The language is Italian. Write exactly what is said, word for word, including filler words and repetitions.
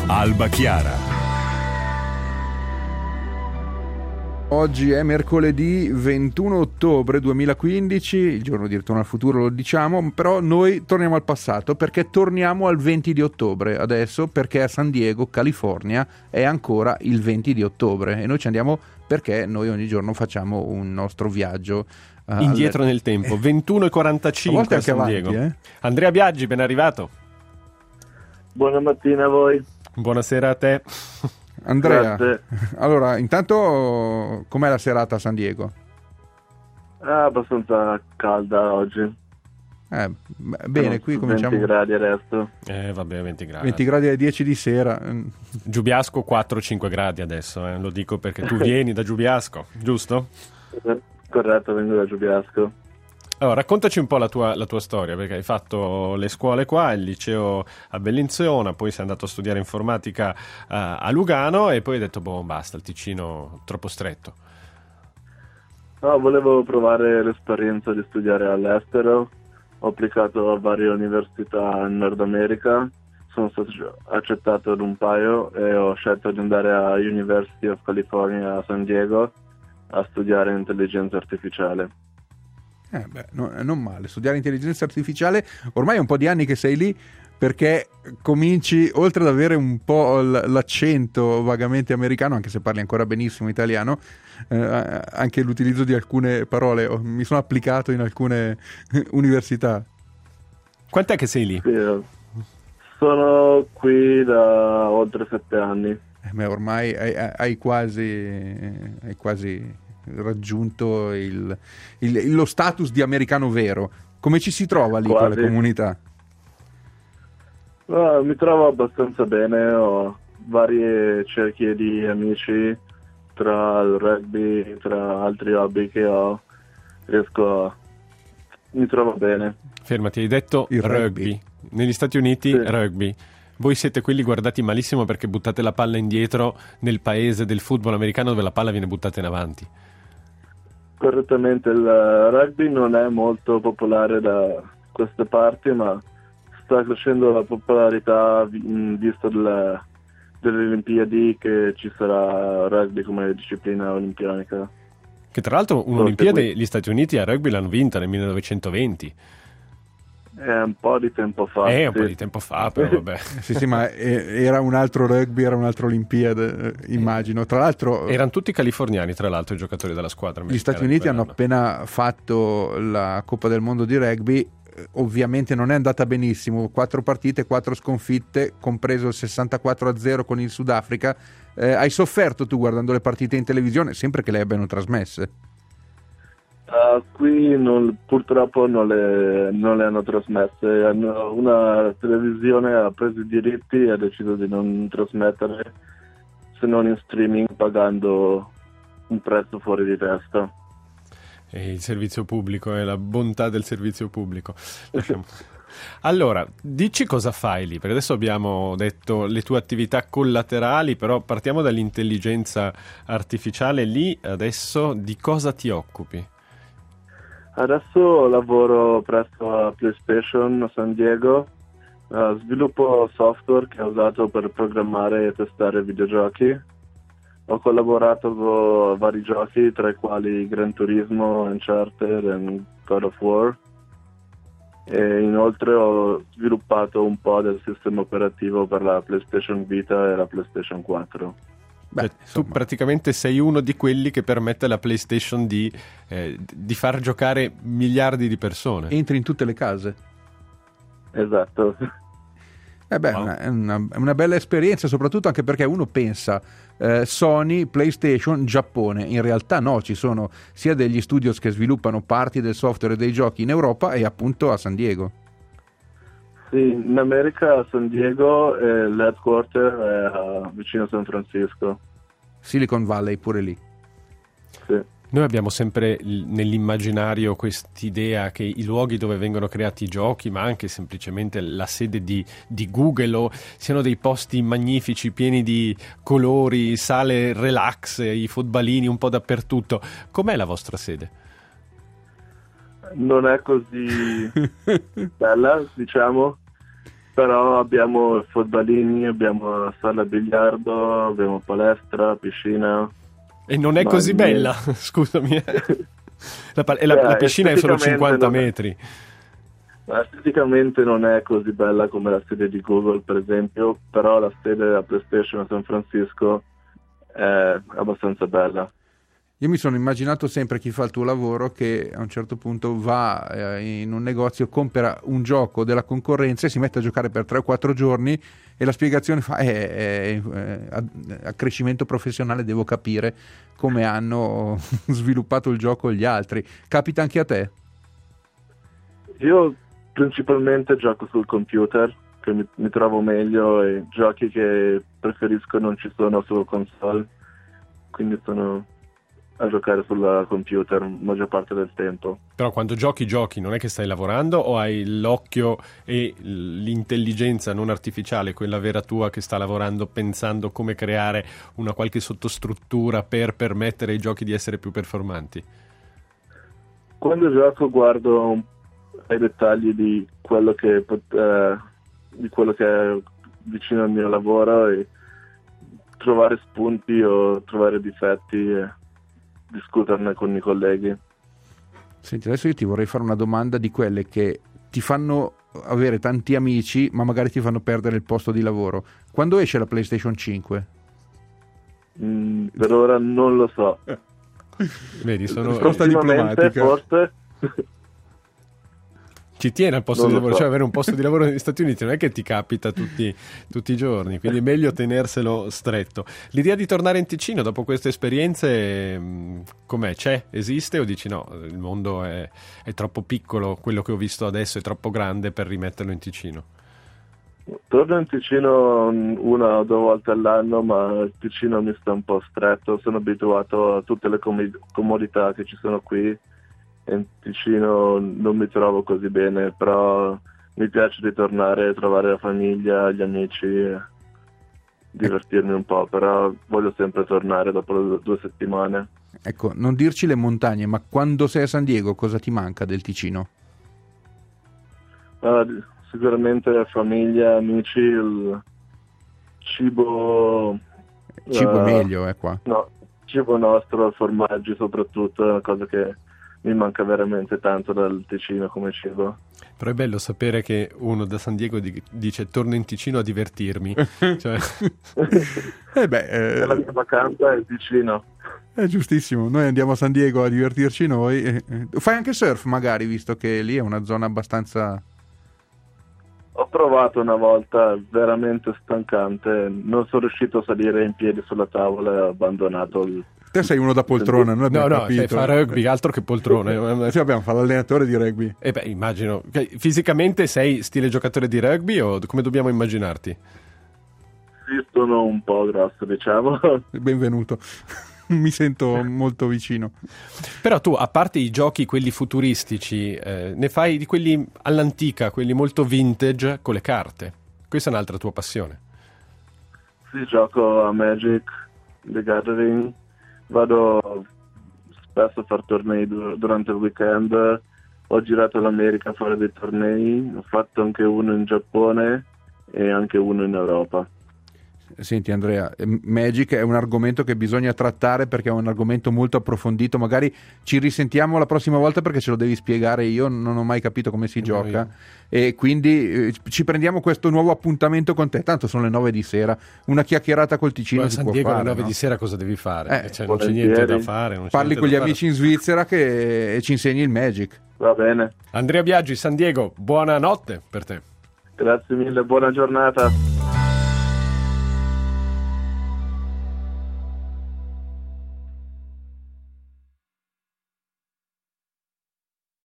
Alba Chiara. Oggi è mercoledì ventuno ottobre duemilaquindici, il giorno di Ritorno al futuro lo diciamo, però noi torniamo al passato perché torniamo al venti di ottobre adesso, perché a San Diego, California, è ancora il venti di ottobre e noi ci andiamo perché noi ogni giorno facciamo un nostro viaggio uh, indietro alle... nel tempo, ventuno e quarantacinque a, a, a San avanti, Diego. Eh? Andrea Biaggi, ben arrivato. Buona mattina a voi. Buonasera a te. Andrea, Grazie. Allora, intanto com'è la serata a San Diego? È abbastanza calda oggi. Eh, bene, qui cominciamo... venti gradi adesso. Eh, vabbè, venti gradi. venti gradi alle dieci di sera. Giubiasco quattro cinque gradi adesso, eh. Lo dico perché tu vieni da Giubiasco, giusto? Corretto, vengo da Giubiasco. Allora, raccontaci un po' la tua, la tua storia, perché hai fatto le scuole qua, il liceo a Bellinzona, poi sei andato a studiare informatica uh, a Lugano e poi hai detto, boh, basta, il Ticino troppo stretto. No, volevo provare l'esperienza di studiare all'estero. Ho applicato a varie università in Nord America, sono stato accettato ad un paio e ho scelto di andare a University of California a San Diego a studiare intelligenza artificiale. Eh beh, no, non male, studiare intelligenza artificiale, ormai è un po' di anni che sei lì perché cominci, oltre ad avere un po' l'accento vagamente americano, anche se parli ancora benissimo italiano, eh, anche l'utilizzo di alcune parole, mi sono applicato in alcune università. Quant'è che sei lì? Sì, sono qui da oltre sette anni. Eh beh, ormai hai, hai quasi... Hai quasi raggiunto il, il, lo status di americano vero. Come ci si trova lì con la comunità? No, mi trovo abbastanza bene, ho varie cerchie di amici tra il rugby, tra altri hobby che ho, riesco a... mi trovo bene. Fermati, hai detto il rugby. rugby. Negli Stati Uniti sì. Rugby. Voi siete quelli guardati malissimo perché buttate la palla indietro nel paese del football americano dove la palla viene buttata in avanti. Correttamente, il rugby non è molto popolare da queste parti, ma sta crescendo la popolarità in vista delle, delle Olimpiadi, che ci sarà rugby come disciplina olimpianica. Che tra l'altro un'Olimpiade gli Stati Uniti a rugby l'hanno vinta nel millenovecentoventi. È un po' di tempo fa. È un sì. po' di tempo fa, però vabbè. sì, sì, ma era un altro rugby, era un'altra Olimpiade, immagino. Tra l'altro... Erano tutti californiani, tra l'altro, i giocatori della squadra. Gli Stati Uniti hanno appena fatto la Coppa del Mondo di rugby, ovviamente non è andata benissimo, quattro partite, quattro sconfitte, compreso il sessantaquattro a zero con il Sudafrica. Eh, hai sofferto tu guardando le partite in televisione, sempre che le abbiano trasmesse? Uh, qui non, purtroppo non le, non le hanno trasmesse. Hanno, una televisione ha preso i diritti e ha deciso di non trasmettere se non in streaming, pagando un prezzo fuori di testa. E il servizio pubblico è la bontà del servizio pubblico. Allora, dici cosa fai lì, perché adesso abbiamo detto le tue attività collaterali, però partiamo dall'intelligenza artificiale. Lì adesso di cosa ti occupi? Adesso lavoro presso la PlayStation a San Diego, uh, sviluppo software che ho usato per programmare e testare videogiochi. Ho collaborato con vari giochi, tra i quali Gran Turismo, Uncharted e God of War. E inoltre ho sviluppato un po' del sistema operativo per la PlayStation Vita e la PlayStation quattro. Beh, tu praticamente sei uno di quelli che permette alla PlayStation di, eh, di far giocare miliardi di persone. Entri in tutte le case. Esatto. Eh beh, wow. è, una, è una bella esperienza, soprattutto anche perché uno pensa eh, Sony, PlayStation, Giappone. In realtà no, ci sono sia degli studios che sviluppano parti del software e dei giochi in Europa e appunto a San Diego. Sì, in America a San Diego e l'headquarter è uh, vicino a San Francisco. Silicon Valley pure lì. Sì. Noi abbiamo sempre nell'immaginario quest'idea che i luoghi dove vengono creati i giochi, ma anche semplicemente la sede di, di Google, o siano dei posti magnifici, pieni di colori, sale relax, i futballini un po' dappertutto. Com'è la vostra sede? Non è così bella, diciamo. Però abbiamo footballini, abbiamo sala biliardo, abbiamo palestra, piscina. E non è Ma così il- bella, scusami. La, pa- e la- Beh, la piscina è solo esteticamente cinquanta non è- metri. Ma esteticamente non è così bella come la sede di Google, per esempio, però la sede della PlayStation a San Francisco è abbastanza bella. Io mi sono immaginato sempre chi fa il tuo lavoro che a un certo punto va eh, in un negozio, compra un gioco della concorrenza e si mette a giocare per tre o quattro giorni e la spiegazione fa è, è, è, a, a crescimento professionale devo capire come hanno sviluppato il gioco gli altri. Capita anche a te? Io principalmente gioco sul computer, che mi, mi trovo meglio, e giochi che preferisco non ci sono su console, quindi sono a giocare sul computer la maggior parte del tempo. Però quando giochi giochi non è che stai lavorando o hai l'occhio e l'intelligenza non artificiale, quella vera tua, che sta lavorando pensando come creare una qualche sottostruttura per permettere ai giochi di essere più performanti? Quando gioco guardo un- ai dettagli di quello che pot- eh, di quello che è vicino al mio lavoro e trovare spunti o trovare difetti e discuterne con i colleghi. Senti, adesso io ti vorrei fare una domanda di quelle che ti fanno avere tanti amici ma magari ti fanno perdere il posto di lavoro. Quando esce la PlayStation cinque? Mm, per ora non lo so. Vedi, sono... Risposta Prossimamente, diplomatica. forse. Ci tiene al posto Non di lo lavoro, so. cioè avere un posto di lavoro negli Stati Uniti non è che ti capita tutti, tutti i giorni, quindi è meglio tenerselo stretto. L'idea di tornare in Ticino dopo queste esperienze, mh, com'è? C'è? Esiste? O dici no, il mondo è, è troppo piccolo, quello che ho visto adesso è troppo grande per rimetterlo in Ticino? Torno in Ticino una o due volte all'anno, ma il Ticino mi sta un po' stretto. Sono abituato a tutte le com- comodità che ci sono qui. In Ticino non mi trovo così bene, però mi piace ritornare, trovare la famiglia, gli amici, e divertirmi un po', però voglio sempre tornare dopo le due settimane. Ecco, non dirci le montagne, ma quando sei a San Diego cosa ti manca del Ticino? Ah, sicuramente la famiglia, amici, il cibo... Cibo eh, meglio, è qua. No, cibo nostro, formaggi soprattutto, è una cosa che mi manca veramente tanto dal Ticino come cibo. Però è bello sapere che uno da San Diego di- dice torno in Ticino a divertirmi. Cioè, Eh beh, eh, La mia vacanza è il Ticino. è giustissimo, noi andiamo a San Diego a divertirci noi. eh, eh. Fai anche surf magari, visto che lì è una zona abbastanza... Ho provato una volta, è veramente stancante, non sono riuscito a salire in piedi sulla tavola e ho abbandonato il... Te sei uno da poltrona, noi no, abbiamo no, capito. se fa rugby, altro che poltrone. Sì, abbiamo fatto l'allenatore di rugby. E beh, immagino. che fisicamente sei stile giocatore di rugby o come dobbiamo immaginarti? Sì, sono un po' grosso, diciamo. Benvenuto. Mi sento molto vicino. Però tu, a parte i giochi, quelli futuristici, eh, ne fai di quelli all'antica, quelli molto vintage con le carte. Questa è un'altra tua passione. Sì, gioco a Magic, The Gathering, vado spesso a fare tornei dur- durante il weekend, ho girato l'America a fare dei tornei, ho fatto anche uno in Giappone e anche uno in Europa. Senti Andrea, Magic è un argomento che bisogna trattare perché è un argomento molto approfondito, magari ci risentiamo la prossima volta perché ce lo devi spiegare, io non ho mai capito come si No, gioca io. e quindi eh, ci prendiamo questo nuovo appuntamento con te, tanto sono le nove di sera, una chiacchierata col Ticino Ma a si San può Diego alle fare, nove no? di sera cosa devi fare? Eh, Cioè, non c'è volentieri. niente da fare. Non c'è Parli niente con gli da fare. amici in Svizzera che e ci insegni il Magic. Va bene, Andrea Biaggi, San Diego, buonanotte per te. grazie mille, buona giornata.